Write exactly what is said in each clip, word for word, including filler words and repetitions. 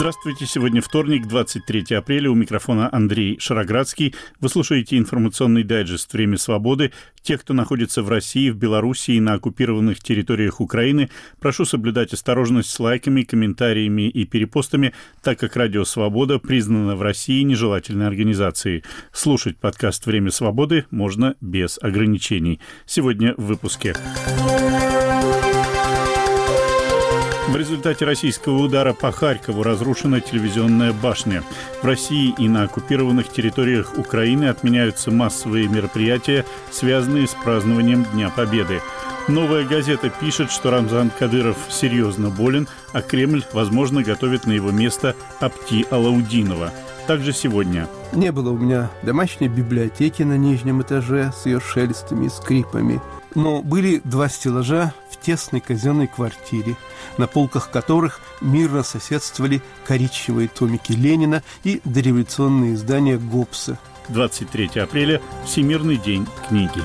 Здравствуйте, сегодня вторник, двадцать третьего апреля, у микрофона Андрей Шароградский. Вы слушаете информационный дайджест «Время свободы». Тех, кто находится в России, в Белоруссии и на оккупированных территориях Украины, прошу соблюдать осторожность с лайками, комментариями и перепостами, так как Радио Свобода признана в России нежелательной организацией. Слушать подкаст «Время свободы» можно без ограничений. Сегодня в выпуске. В результате российского удара по Харькову разрушена телевизионная башня. В России и на оккупированных территориях Украины отменяются массовые мероприятия, связанные с празднованием Дня Победы. «Новая газета» пишет, что Рамзан Кадыров серьезно болен, а Кремль, возможно, готовит на его место Апти Алаудинова. Также сегодня. Не было у меня домашней библиотеки на нижнем этаже с ее шелестами и скрипами, но были два стеллажа в тесной казенной квартире, на полках которых мирно соседствовали коричневые томики Ленина и дореволюционные издания Гоббса. двадцать третьего апреля – Всемирный день книги.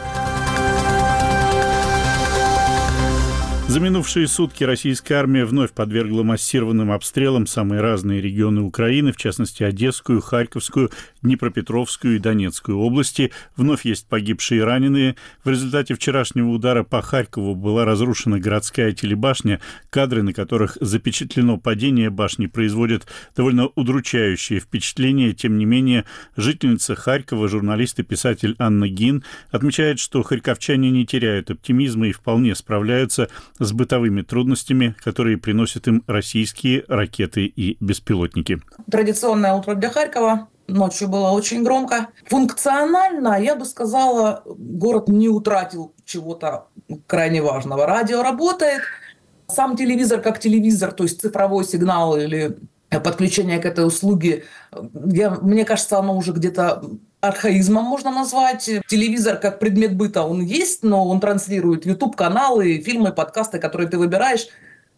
За минувшие сутки российская армия вновь подвергла массированным обстрелам самые разные регионы Украины, в частности Одесскую, Харьковскую, Днепропетровскую и Донецкую области. Вновь есть погибшие и раненые. В результате вчерашнего удара по Харькову была разрушена городская телебашня. Кадры, на которых запечатлено падение башни, производят довольно удручающее впечатление. Тем не менее, жительница Харькова, журналист и писатель Анна Гин, отмечает, что харьковчане не теряют оптимизма и вполне справляются с бытовыми трудностями, которые приносят им российские ракеты и беспилотники. Традиционное утро для Харькова. Ночью было очень громко. Функционально, я бы сказала, город не утратил чего-то крайне важного. Радио работает. Сам телевизор как телевизор, то есть цифровой сигнал или подключение к этой услуге, я, мне кажется, оно уже где-то архаизмом можно назвать. Телевизор как предмет быта он есть, но он транслирует YouTube-каналы, фильмы, подкасты, которые ты выбираешь.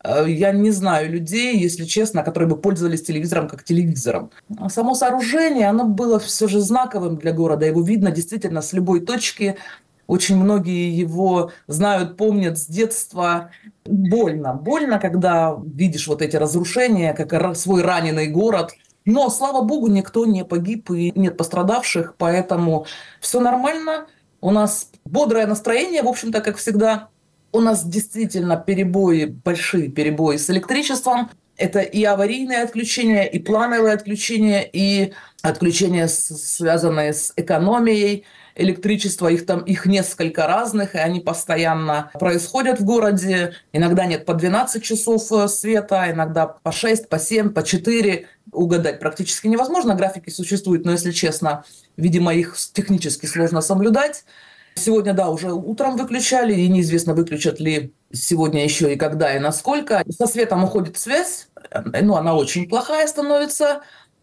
Я не знаю людей, если честно, которые бы пользовались телевизором как телевизором. Само сооружение, оно было все же знаковым для города. Его видно действительно с любой точки. Очень многие его знают, помнят с детства. Больно. Больно, когда видишь вот эти разрушения, как свой раненый город. Но, слава богу, никто не погиб и нет пострадавших, поэтому все нормально. У нас бодрое настроение, в общем-то, как всегда. У нас действительно перебои, большие перебои с электричеством. Это и аварийные отключения, и плановые отключения, и отключения, связанные с экономией электричества. Их там их несколько разных, и они постоянно происходят в городе. Иногда нет по двенадцать часов света, иногда по шесть, по семь, по четыре. Угадать практически невозможно. Графики существуют, но, если честно, видимо, их технически сложно соблюдать. Сегодня, да, уже утром выключали, и неизвестно, выключат ли сегодня еще и когда, и насколько. Со светом уходит связь, ну, она очень плохая становится,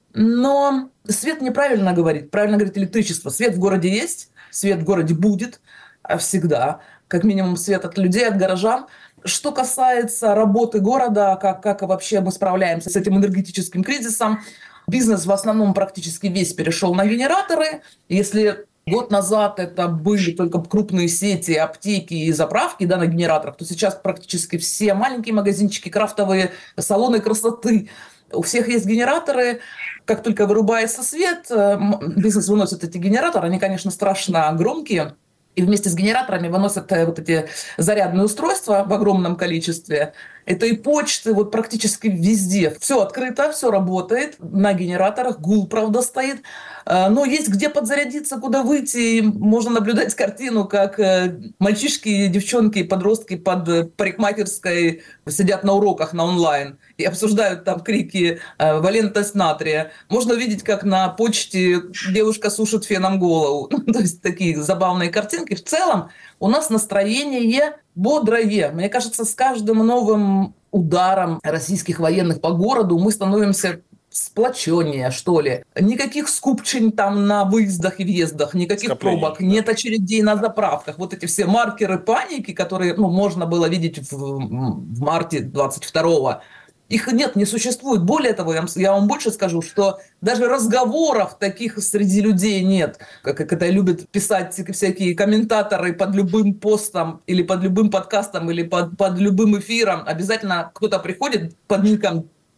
но свет неправильно говорит, правильно говорит электричество. Свет в городе есть, свет в городе будет всегда, как минимум свет от людей, от горожан. Что касается работы города, как, как вообще мы справляемся с этим энергетическим кризисом, бизнес в основном практически весь перешел на генераторы. Если год назад это были только крупные сети, аптеки и заправки, да, на генераторах, то сейчас практически все маленькие магазинчики, крафтовые салоны красоты, у всех есть генераторы. Как только вырубается свет, бизнес выносит эти генераторы. Они, конечно, страшно громкие. И вместе с генераторами выносят вот эти зарядные устройства в огромном количестве. Это и почты, вот практически везде. Все открыто, все работает. На генераторах гул, правда, стоит. Но есть где подзарядиться, куда выйти. И можно наблюдать картину, как мальчишки, девчонки, подростки под парикмахерской сидят на уроках на онлайн и обсуждают там крики «валентность натрия». Можно увидеть, как на почте девушка сушит феном голову. То есть такие забавные картинки. В целом у нас настроение бодрое. Мне кажется, с каждым новым ударом российских военных по городу мы становимся сплоченнее, что ли. Никаких скупчень там на выездах и въездах, никаких Скопление, пробок, да. Нет очередей на заправках. Вот эти все маркеры паники, которые ну, можно было видеть в, в марте двадцать второго, их нет, не существует. Более того, я вам, я вам больше скажу, что даже разговоров таких среди людей нет. Как, как это любят писать всякие комментаторы под любым постом или под любым подкастом или под, под любым эфиром. Обязательно кто-то приходит под ником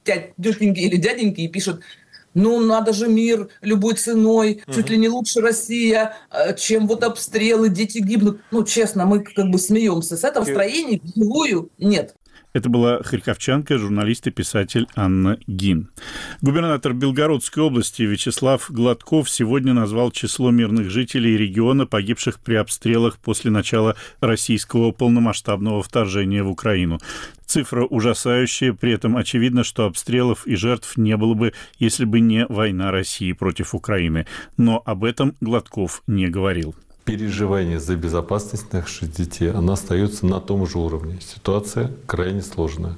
тетеньки или дяденьки и пишут: ну, надо же мир любой ценой, угу. чуть ли не лучше Россия, чем вот обстрелы, дети гибнут. Ну, честно, мы как бы смеемся. С этого строения вживую нет. Это была харьковчанка, журналист и писатель Анна Гин. Губернатор Белгородской области Вячеслав Гладков сегодня назвал число мирных жителей региона, погибших при обстрелах после начала российского полномасштабного вторжения в Украину. Цифра ужасающая, при этом очевидно, что обстрелов и жертв не было бы, если бы не война России против Украины. Но об этом Гладков не говорил. Переживание за безопасность наших детей, она остается на том же уровне. Ситуация крайне сложная.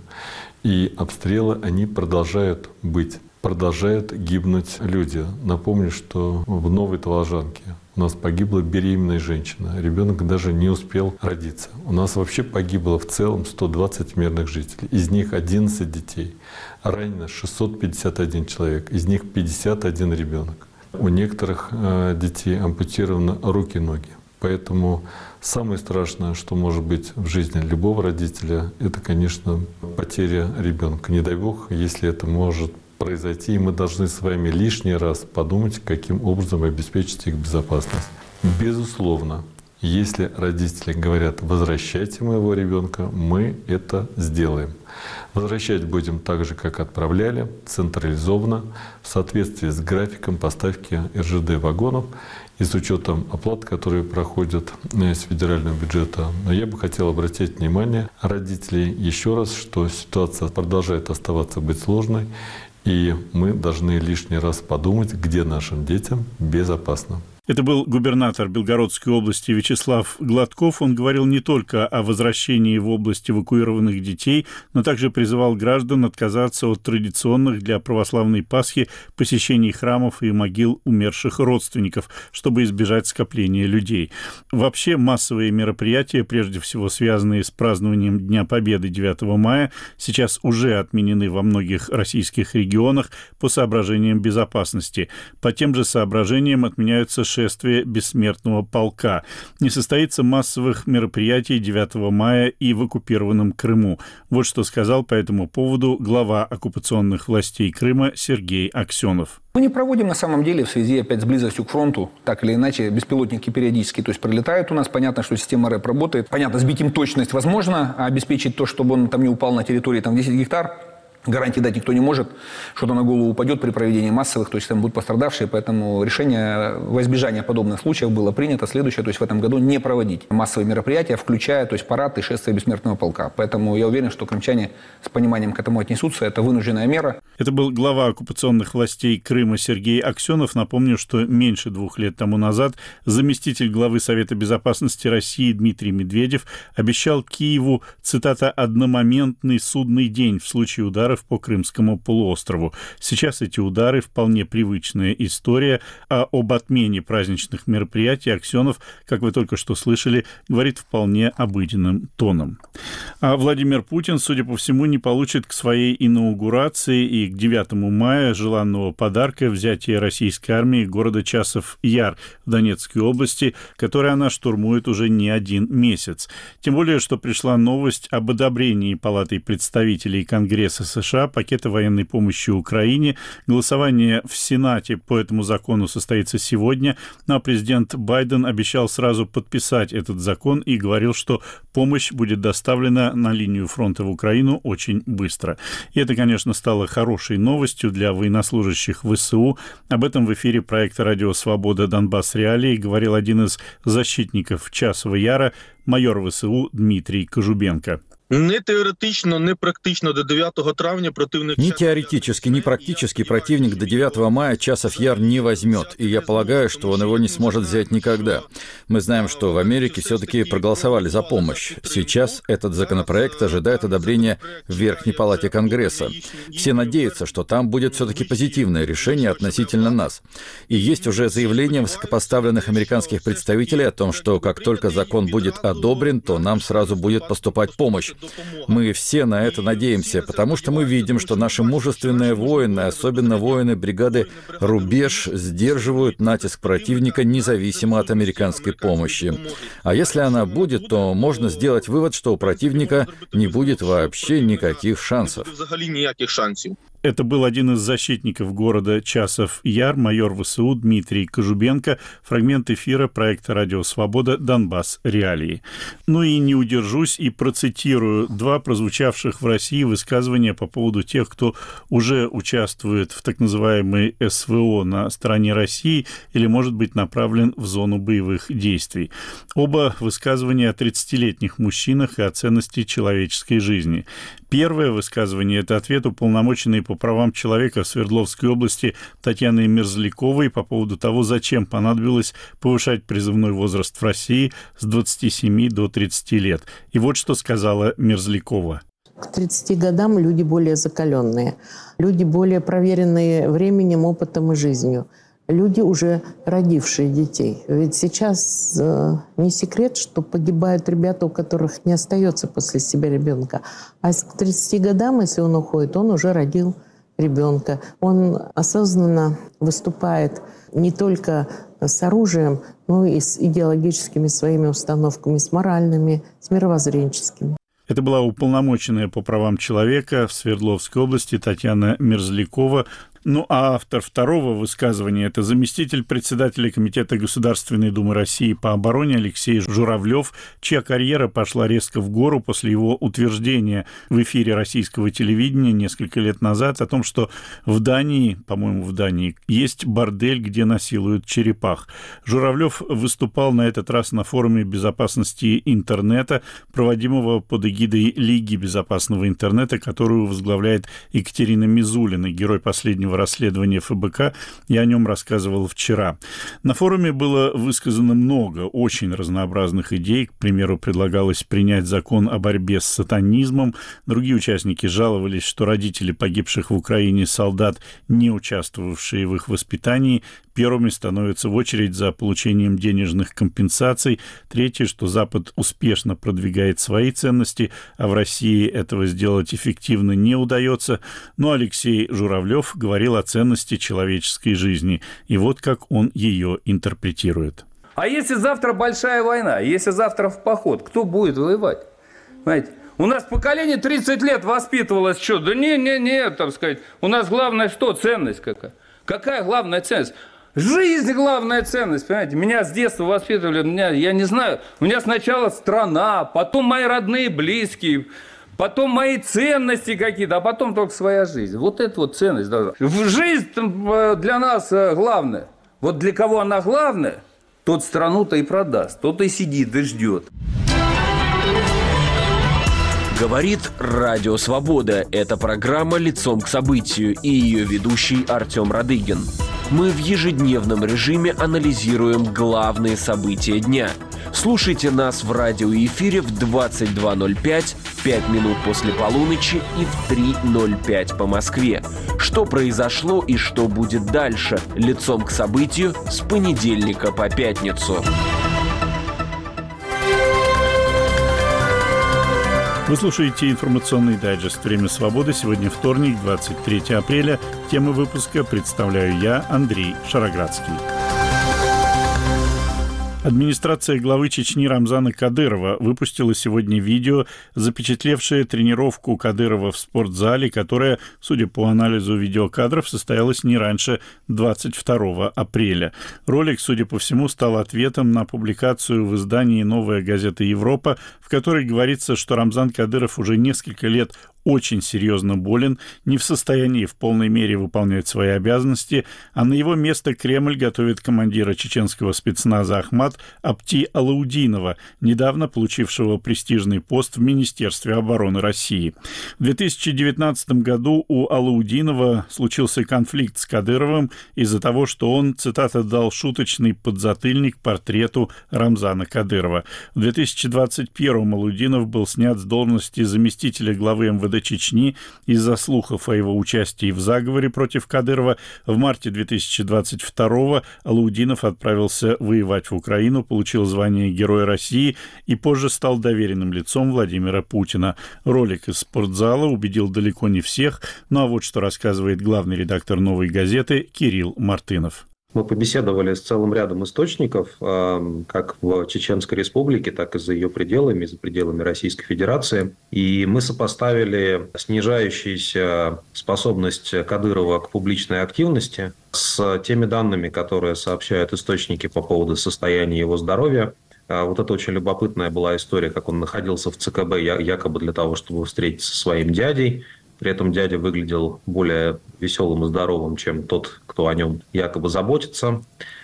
И обстрелы, они продолжают быть. Продолжают гибнуть люди. Напомню, что в Новой Толожанке у нас погибла беременная женщина. Ребенок даже не успел родиться. У нас вообще погибло в целом сто двадцать мирных жителей. Из них одиннадцать детей. Ранено шестьсот пятьдесят один человек. Из них пятьдесят один ребенок. У некоторых э, детей ампутированы руки и ноги. Поэтому самое страшное, что может быть в жизни любого родителя, это, конечно, потеря ребенка. Не дай бог, если это может произойти, и мы должны с вами лишний раз подумать, каким образом обеспечить их безопасность. Безусловно, если родители говорят: возвращайте моего ребенка, мы это сделаем. Возвращать будем так же, как отправляли, централизованно, в соответствии с графиком поставки эр жэ дэ-вагонов и с учетом оплат, которые проходят из федерального бюджета. Но я бы хотел обратить внимание родителей еще раз, что ситуация продолжает оставаться быть сложной, и мы должны лишний раз подумать, где нашим детям безопасно. Это был губернатор Белгородской области Вячеслав Гладков. Он говорил не только о возвращении в область эвакуированных детей, но также призывал граждан отказаться от традиционных для православной Пасхи посещений храмов и могил умерших родственников, чтобы избежать скопления людей. Вообще массовые мероприятия, прежде всего связанные с празднованием Дня Победы девятого мая, сейчас уже отменены во многих российских регионах по соображениям безопасности. По тем же соображениям отменяются шествие бессмертного полка. Не состоится массовых мероприятий девятого мая и в оккупированном Крыму. Вот что сказал по этому поводу глава оккупационных властей Крыма Сергей Аксенов. Мы не проводим на самом деле в связи опять с близостью к фронту, так или иначе, беспилотники периодически, то есть прилетают у нас, понятно, что система РЭП работает, понятно, сбить им точность возможно, а обеспечить то, чтобы он там не упал на территории там десять гектар, гарантии дать никто не может, что-то на голову упадет при проведении массовых, то есть там будут пострадавшие, поэтому решение во избежание подобных случаев было принято. Следующее, то есть в этом году не проводить массовые мероприятия, включая, то есть парад и шествие бессмертного полка. Поэтому я уверен, что крымчане с пониманием к этому отнесутся. Это вынужденная мера. Это был глава оккупационных властей Крыма Сергей Аксенов. Напомню, что меньше двух лет тому назад заместитель главы Совета безопасности России Дмитрий Медведев обещал Киеву, цитата, «одномоментный судный день» в случае удара по Крымскому полуострову. Сейчас эти удары вполне привычная история, а об отмене праздничных мероприятий Аксенов, как вы только что слышали, говорит вполне обыденным тоном. А Владимир Путин, судя по всему, не получит к своей инаугурации и к девятому мая желанного подарка взятия российской армии города Часов-Яр в Донецкой области, который она штурмует уже не один месяц. Тем более, что пришла новость об одобрении Палатой представителей Конгресса США пакета военной помощи Украине. Голосование в Сенате по этому закону состоится сегодня, но президент Байден обещал сразу подписать этот закон и говорил, что помощь будет доставлена на линию фронта в Украину очень быстро. И это, конечно, стало хорошей новостью для военнослужащих вэ эс у. Об этом в эфире проекта «Радио Свобода. Донбасс. Реалии» говорил один из защитников Часова Яра, майор вэ эс у Дмитрий Кожубенко. Не теоретично, не практично до девятого травня противник... Ни теоретически, ни практически противник до девятого мая Часов-Яр не возьмет, и я полагаю, что он его не сможет взять никогда. Мы знаем, что в Америке все-таки проголосовали за помощь. Сейчас этот законопроект ожидает одобрения в Верхней Палате Конгресса. Все надеются, что там будет все-таки позитивное решение относительно нас. И есть уже заявление высокопоставленных американских представителей о том, что как только закон будет одобрен, то нам сразу будет поступать помощь. Мы все на это надеемся, потому что мы видим, что наши мужественные воины, особенно воины бригады «Рубеж», сдерживают натиск противника независимо от американской помощи. А если она будет, то можно сделать вывод, что у противника не будет вообще никаких шансов. Это был один из защитников города Часов-Яр, майор ВСУ Дмитрий Кожубенко. Фрагмент эфира проекта «Радио Свобода. Донбасс. Реалии». Ну и не удержусь и процитирую два прозвучавших в России высказывания по поводу тех, кто уже участвует в так называемой СВО на стороне России или, может быть, направлен в зону боевых действий. Оба высказывания о тридцатилетних мужчинах и о ценности человеческой жизни. Первое высказывание – это ответ уполномоченной по правам человека в Свердловской области Татьяны Мерзляковой по поводу того, зачем понадобилось повышать призывной возраст в России с двадцати семи до тридцати лет. И вот что сказала Мерзлякова. К тридцати годам люди более закаленные, люди более проверенные временем, опытом и жизнью. Люди, уже родившие детей. Ведь сейчас э, не секрет, что погибают ребята, у которых не остается после себя ребенка. А к тридцати годам, если он уходит, он уже родил ребенка. Он осознанно выступает не только с оружием, но и с идеологическими своими установками, с моральными, с мировоззренческими. Это была уполномоченная по правам человека в Свердловской области Татьяна Мерзлякова. Ну, а автор второго высказывания – это заместитель председателя Комитета Государственной Думы России по обороне Алексей Журавлев, чья карьера пошла резко в гору после его утверждения в эфире российского телевидения несколько лет назад о том, что в Дании, по-моему, в Дании, есть бордель, где насилуют черепах. Журавлев выступал на этот раз на форуме безопасности интернета, проводимого под эгидой Лиги безопасного интернета, которую возглавляет Екатерина Мизулина, герой последнего расследования эф бэ ка. Я о нем рассказывал вчера. На форуме было высказано много очень разнообразных идей. К примеру, предлагалось принять закон о борьбе с сатанизмом. Другие участники жаловались, что родители погибших в Украине солдат, не участвовавшие в их воспитании, первыми становятся в очередь за получением денежных компенсаций. Третье, что Запад успешно продвигает свои ценности, а в России этого сделать эффективно не удается. Но Алексей Журавлев говорил о ценности человеческой жизни. И вот как он ее интерпретирует. А если завтра большая война, если завтра в поход, кто будет воевать? Знаете, у нас поколение тридцать лет воспитывалось, что? Да не-не-не, так сказать. У нас главное что? Ценность какая? Какая главная ценность? Жизнь главная ценность, понимаете? Меня с детства воспитывали, меня, я не знаю, у меня сначала страна, потом мои родные, близкие, потом мои ценности какие-то, а потом только своя жизнь. Вот это вот ценность должна. Жизнь для нас главная. Вот для кого она главная, тот страну-то и продаст, тот и сидит и ждет. Говорит Радио Свобода. Это программа «Лицом к событию» и ее ведущий Артем Радыгин. Мы в ежедневном режиме анализируем главные события дня. Слушайте нас в радиоэфире в двадцать два ноль пять, пять минут после полуночи и в три ноль пять по Москве. Что произошло и что будет дальше? Лицом к событию с понедельника по пятницу. Вы слушаете информационный дайджест «Время свободы». Сегодня вторник, двадцать третьего апреля. Тему выпуска представляю я, Андрей Шароградский. Администрация главы Чечни Рамзана Кадырова выпустила сегодня видео, запечатлевшее тренировку Кадырова в спортзале, которая, судя по анализу видеокадров, состоялась не раньше двадцать второго апреля. Ролик, судя по всему, стал ответом на публикацию в издании «Новая газета Европа», в которой говорится, что Рамзан Кадыров уже несколько лет очень серьезно болен, не в состоянии в полной мере выполнять свои обязанности, а на его место Кремль готовит командира чеченского спецназа Ахмад Апти Алаудинова, недавно получившего престижный пост в Министерстве обороны России. В две тысячи девятнадцатом году у Алаудинова случился конфликт с Кадыровым из-за того, что он, цитата, дал шуточный подзатыльник портрету Рамзана Кадырова. В две тысячи двадцать первом Алаудинов был снят с должности заместителя главы эм вэ дэ Чечни из-за слухов о его участии в заговоре против Кадырова. В марте две тысячи двадцать второго Алаудинов отправился воевать в Украину, получил звание Героя России и позже стал доверенным лицом Владимира Путина. Ролик из спортзала убедил далеко не всех, ну а вот что рассказывает главный редактор «Новой газеты» Кирилл Мартынов. Мы побеседовали с целым рядом источников, как в Чеченской Республике, так и за ее пределами, за пределами Российской Федерации. И мы сопоставили снижающуюся способность Кадырова к публичной активности с теми данными, которые сообщают источники по поводу состояния его здоровья. Вот это очень любопытная была история, как он находился в ЦКБ якобы для того, чтобы встретиться со своим дядей. При этом дядя выглядел более веселым и здоровым, чем тот, кто о нем якобы заботится.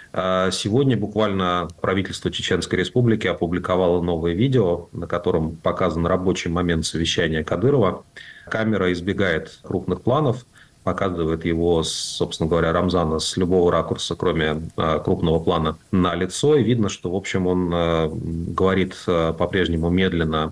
Сегодня буквально правительство Чеченской Республики опубликовало новое видео, на котором показан рабочий момент совещания Кадырова. Камера избегает крупных планов, показывает его, собственно говоря, Рамзана с любого ракурса, кроме крупного плана, на лицо. И видно, что, в общем, он говорит по-прежнему медленно,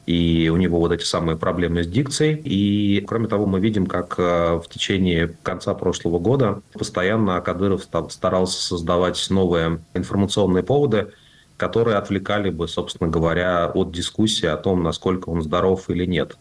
и у него вот эти самые проблемы с дикцией. И, кроме того, мы видим, как в течение конца прошлого года постоянно Кадыров старался создавать новые информационные поводы, которые отвлекали бы, собственно говоря, от дискуссии о том, насколько он здоров или нет.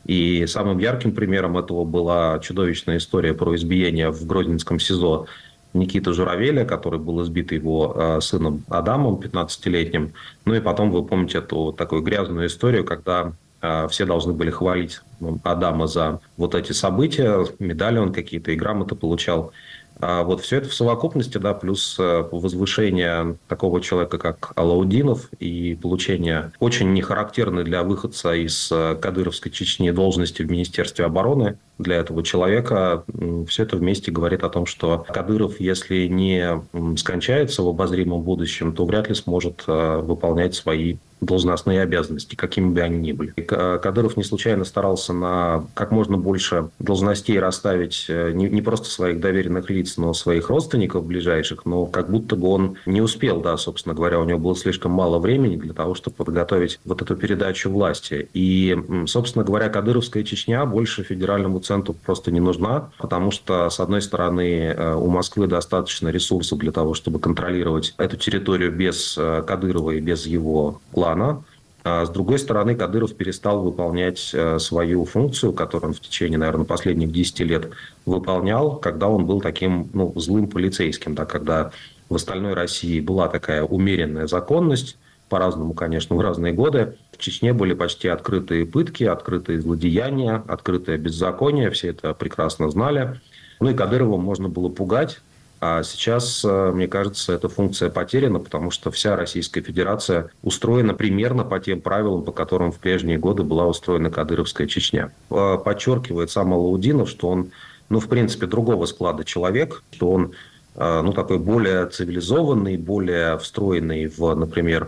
И самым ярким примером этого была чудовищная история про избиение в Грозненском СИЗО Никиты Журавеля, который был избит его э, сыном Адамом, пятнадцатилетним. Ну и потом вы помните эту такую грязную историю, когда э, все должны были хвалить Адама за вот эти события, медали он какие-то и грамоты получал. А вот все это в совокупности, да, плюс возвышение такого человека, как Алаудинов, и получение очень нехарактерной для выходца из кадыровской Чечни должности в Министерстве обороны для этого человека, все это вместе говорит о том, что Кадыров, если не скончается в обозримом будущем, то вряд ли сможет выполнять свои должностные обязанности, какими бы они ни были. Кадыров не случайно старался на как можно больше должностей расставить не, не просто своих доверенных лиц, но своих родственников ближайших, но как будто бы он не успел, да, собственно говоря, у него было слишком мало времени для того, чтобы подготовить вот эту передачу власти. И, собственно говоря, кадыровская Чечня больше федеральному центру просто не нужна, потому что, с одной стороны, у Москвы достаточно ресурсов для того, чтобы контролировать эту территорию без Кадырова и без его клана. А с другой стороны, Кадыров перестал выполнять свою функцию, которую он в течение, наверное, последних десяти лет выполнял, когда он был таким, ну, злым полицейским, да, когда в остальной России была такая умеренная законность, по-разному, конечно, в разные годы. В Чечне были почти открытые пытки, открытые злодеяния, открытое беззаконие, все это прекрасно знали. Ну и Кадырова можно было пугать. А сейчас, мне кажется, эта функция потеряна, потому что вся Российская Федерация устроена примерно по тем правилам, по которым в прежние годы была устроена кадыровская Чечня. Подчеркивает сам Алаудинов, что он, ну, в принципе, другого склада человек, что он, ну, такой более цивилизованный, более встроенный в, например,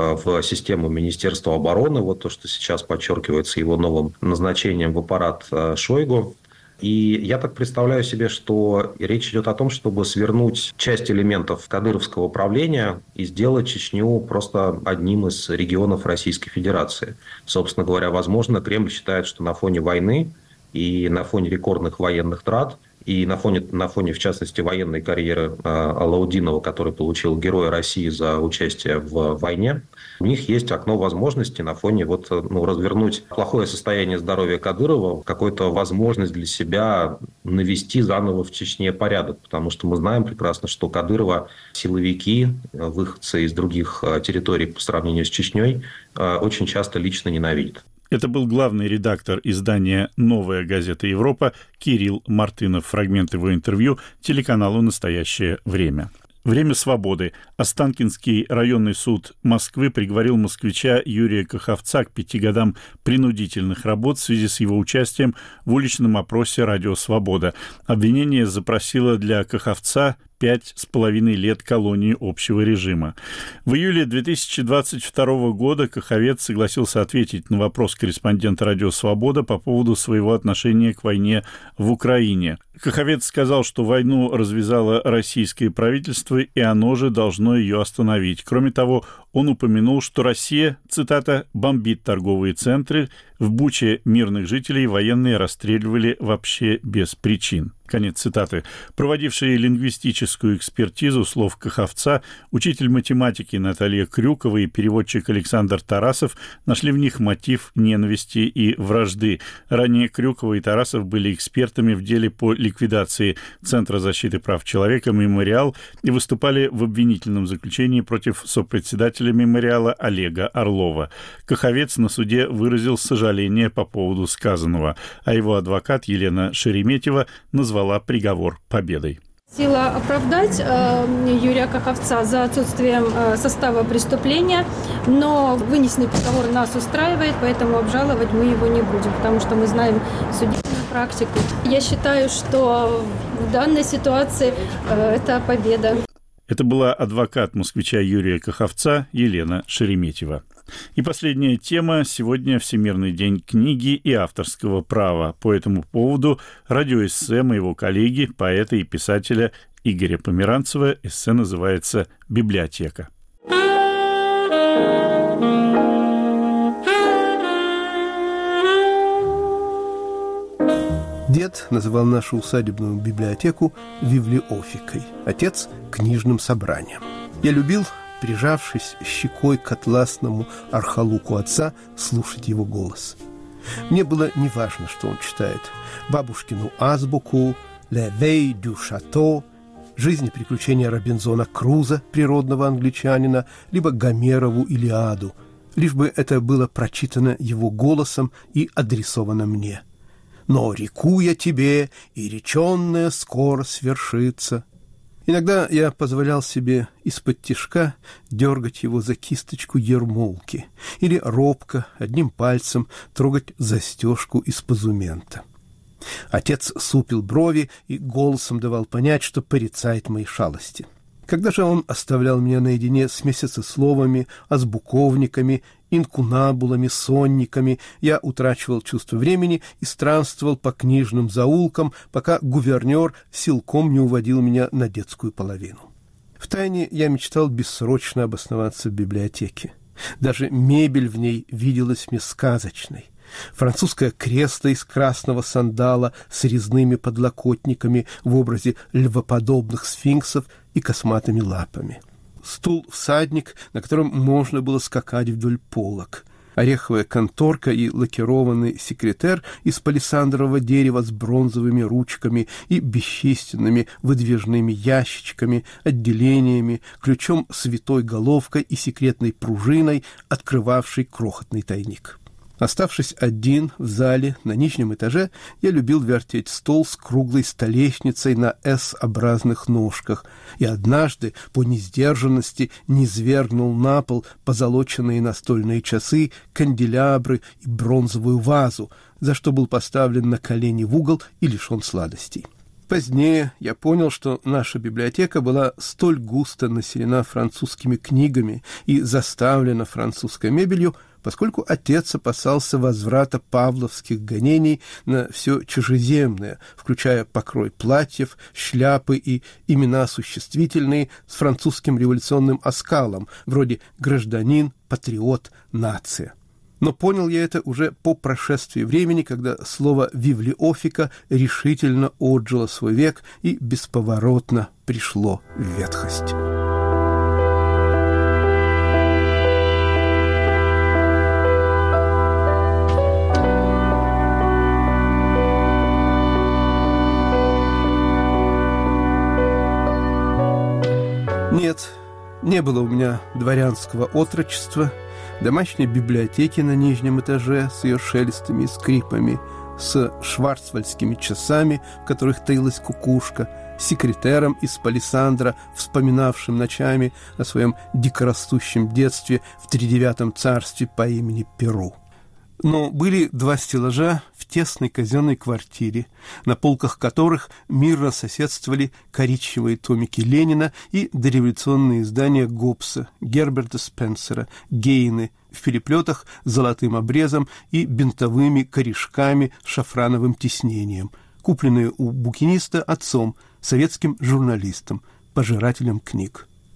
в систему Министерства обороны. Вот то, что сейчас подчеркивается его новым назначением в аппарат Шойгу. И я так представляю себе, что речь идет о том, чтобы свернуть часть элементов кадыровского правления и сделать Чечню просто одним из регионов Российской Федерации. Собственно говоря, возможно, Кремль считает, что на фоне войны и на фоне рекордных военных трат, и на фоне, на фоне, в частности, военной карьеры Алаудинова, который получил Героя России за участие в войне, у них есть окно возможностей на фоне вот, ну, развернуть плохое состояние здоровья Кадырова, какую-то возможность для себя навести заново в Чечне порядок. Потому что мы знаем прекрасно, что Кадырова силовики, выходцы из других территорий по сравнению с Чечней, очень часто лично ненавидят. Это был главный редактор издания «Новая газета Европа» Кирилл Мартынов. Фрагмент его интервью телеканалу «Настоящее время». Время свободы. Останкинский районный суд Москвы приговорил москвича Юрия Каховца к пяти годам принудительных работ в связи с его участием в уличном опросе «Радио Свобода». Обвинение запросило для Каховца пять с половиной лет колонии общего режима. В июле две тысячи двадцать второго года Каховец согласился ответить на вопрос корреспондента «Радио Свобода» по поводу своего отношения к войне в Украине. Каховец сказал, что войну развязало российское правительство, и оно же должно ее остановить. Кроме того, он упомянул, что Россия, цитата, «бомбит торговые центры, в Буче мирных жителей военные расстреливали вообще без причин». Конец цитаты. Проводивший лингвистическую экспертизу слов Каховца, учитель математики Наталья Крюкова и переводчик Александр Тарасов нашли в них мотив ненависти и вражды. Ранее Крюкова и Тарасов были экспертами в деле по ликвидации Центра защиты прав человека «Мемориал» и выступали в обвинительном заключении против сопредседателя «Мемориала» Олега Орлова. Каховец на суде выразил сожаление по поводу сказанного, а его адвокат Елена Шереметьева назвала приговор победой. Сила оправдать э, Юрия Каховца за отсутствием э, состава преступления, но вынесенный приговор нас устраивает, поэтому обжаловать мы его не будем, потому что мы знаем судебную практику. Я считаю, что в данной ситуации э, это победа. Это была адвокат москвича Юрия Каховца Елена Шереметьева. И последняя тема. Сегодня Всемирный день книги и авторского права. По этому поводу радиоэссе моего коллеги, поэта и писателя Игоря Померанцева. Эссе называется «Библиотека». Дед называл нашу усадебную библиотеку библиофикой, отец – книжным собранием. Я любил, прижавшись щекой к атласному архалуку отца, слушать его голос. Мне было неважно, что он читает. Бабушкину азбуку, «Le Veille du Château», «Жизнь и приключения Робинзона Круза», природного англичанина, либо Гомерову «Илиаду», лишь бы это было прочитано его голосом и адресовано мне. «Но реку я тебе, и реченное скоро свершится». Иногда я позволял себе из-под тишка дергать его за кисточку ермолки или робко одним пальцем трогать застежку из позумента. Отец супил брови и голосом давал понять, что порицает мои шалости. Когда же он оставлял меня наедине с месяцесловами, азбуковниками, инкунабулами, сонниками, я утрачивал чувство времени и странствовал по книжным заулкам, пока гувернер силком не уводил меня на детскую половину. Втайне я мечтал бессрочно обосноваться в библиотеке. Даже мебель в ней виделась мне сказочной. Французское кресло из красного сандала с резными подлокотниками в образе львоподобных сфинксов и косматыми лапами. Стул-всадник, на котором можно было скакать вдоль полок. Ореховая конторка и лакированный секретер из палисандрового дерева с бронзовыми ручками и бесчисленными выдвижными ящичками, отделениями, ключом с витой головкой и секретной пружиной, открывавшей крохотный тайник. Оставшись один в зале на нижнем этаже, я любил вертеть стол с круглой столешницей на эс-образных ножках и однажды по несдержанности низвергнул на пол позолоченные настольные часы, канделябры и бронзовую вазу, за что был поставлен на колени в угол и лишен сладостей. Позднее я понял, что наша библиотека была столь густо населена французскими книгами и заставлена французской мебелью, поскольку отец опасался возврата павловских гонений на все чужеземное, включая покрой платьев, шляпы и имена существительные с французским революционным оскалом, вроде «гражданин», «патриот», «нация». Но понял я это уже по прошествии времени, когда слово «библиофика» решительно отжило свой век и бесповоротно пришло в ветхость. Нет, не было у меня дворянского отрочества, домашней библиотеки на нижнем этаже с ее шелестами и скрипами, с шварцвальдскими часами, в которых таилась кукушка, секретером из палисандра, вспоминавшим ночами о своем дикорастущем детстве в тридевятом царстве по имени Перу. Но были два стеллажа в тесной казенной квартире, на полках которых мирно соседствовали коричневые томики Ленина и дореволюционные издания Гоббса, Герберта Спенсера, Гейне в переплетах с золотым обрезом и бинтовыми корешками с шафрановым тиснением, купленные у букиниста отцом, советским журналистом, пожирателем книг.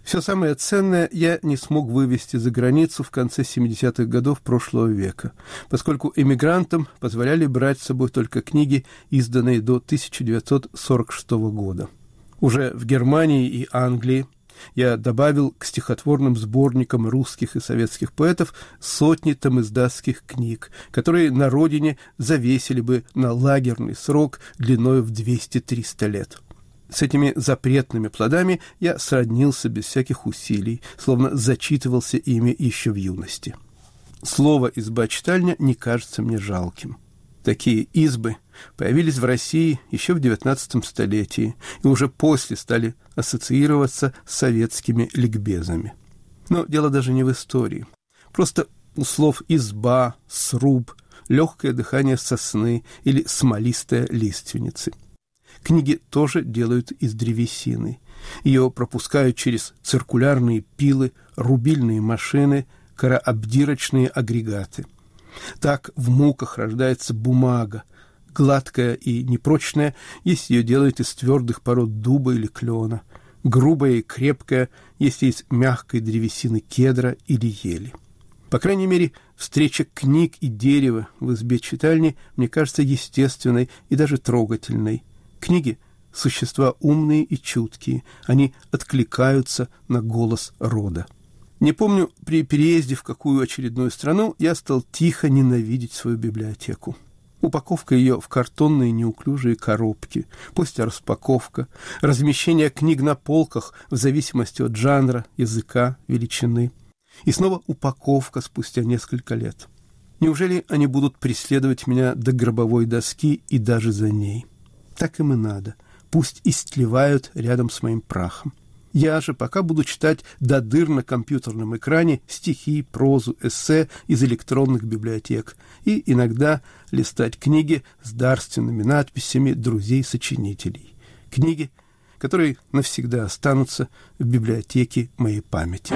Все самое ценное я не смог вывезти за границу в конце семидесятых годов прошлого века, поскольку эмигрантам позволяли брать с собой только книги, изданные до тысяча девятьсот сорок шестого года. Уже в Германии и Англии я добавил к стихотворным сборникам русских и советских поэтов сотни томиздатских книг, которые на родине завесили бы на лагерный срок длиной в двести-триста лет. С этими запретными плодами я сроднился без всяких усилий, словно зачитывался ими еще в юности. Слово «изба-читальня» не кажется мне жалким. Такие избы появились в России еще в девятнадцатом столетии и уже после стали ассоциироваться с советскими ликбезами. Но дело даже не в истории. Просто у слов «изба», «сруб», «легкое дыхание сосны» или «смолистая лиственницы». Книги тоже делают из древесины. Ее пропускают через циркулярные пилы, рубильные машины, караобдирочные агрегаты. Так в муках рождается бумага, гладкая и непрочная, если ее делают из твердых пород дуба или клена, грубая и крепкая, если из мягкой древесины кедра или ели. По крайней мере, встреча книг и дерева в избе-читальни мне кажется естественной и даже трогательной. Книги – существа умные и чуткие, они откликаются на голос рода. Не помню, при переезде в какую очередную страну я стал тихо ненавидеть свою библиотеку. Упаковка ее в картонные неуклюжие коробки, после распаковка, размещение книг на полках в зависимости от жанра, языка, величины. И снова упаковка спустя несколько лет. Неужели они будут преследовать меня до гробовой доски и даже за ней? Так им и надо. Пусть истлевают рядом с моим прахом. Я же пока буду читать до дыр на компьютерном экране стихи, прозу, эссе из электронных библиотек и иногда листать книги с дарственными надписями друзей-сочинителей. Книги, которые навсегда останутся в библиотеке моей памяти.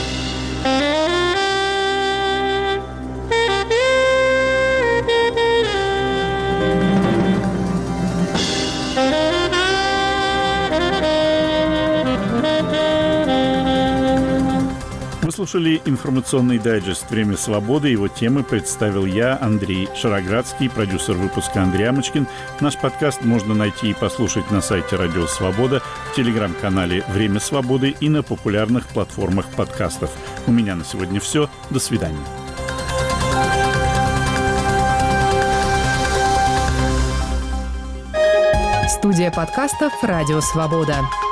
Вы слушали информационный дайджест «Время свободы». Его темы представил я, Андрей Шароградский, продюсер выпуска Андрей Амочкин. Наш подкаст можно найти и послушать на сайте «Радио Свобода», в телеграм-канале «Время свободы» и на популярных платформах подкастов. У меня на сегодня все. До свидания. Студия подкастов «Радио Свобода».